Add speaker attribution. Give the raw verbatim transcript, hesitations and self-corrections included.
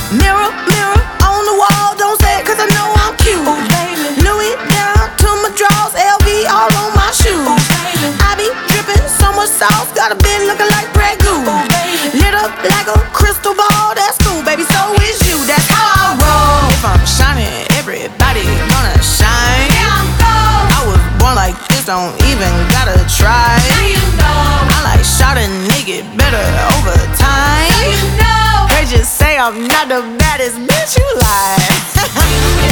Speaker 1: Mirror, mirror on the wall, don't say it cause I know I'm cute. Ooh, baby. Louis down to my drawers, L V all on my shoes. Ooh, baby. I be dripping so much sauce, got a bit looking like Grey Goose. Ooh, baby. Lit up like a crystal ball, that's cool, baby, so is you, that's how I roll. If I'm shining, everybody gonna shine. Yeah, I'm gold. I was born like this, don't even gotta try. Now you know. I like shot a nigga better over time. Now you know. They just say I'm not the baddest bitch, you lie.